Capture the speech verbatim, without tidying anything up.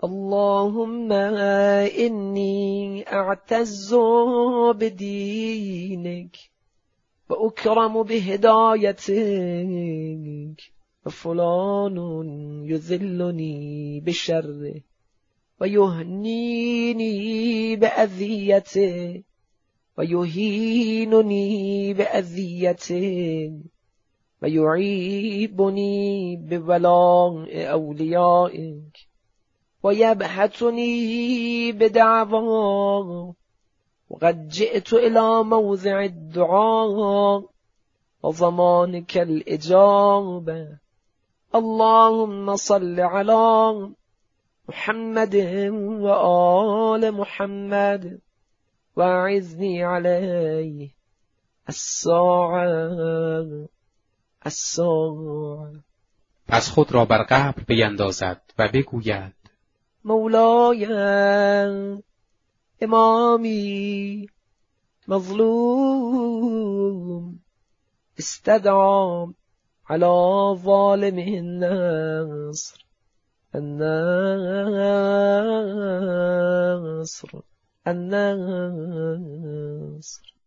اللهم إني أعتز بدينك وأكرم بهدايتك، وفلان يذلني بشره ويهنيني بأذيته ويهينني بأذيته ويعيبني ببلاء أوليائك ويبهتني بدعواه. وقد جئت إلى موضع الدعاء وضمانك الإجابة. اللهم صل على محمد وآل محمد وأعذني عليه الساعة الساعة. پس خود را بر قبر بیندازد و بگوید: مولاي إمامي مظلوم استدعى على ظالمه النصر النصر النصر.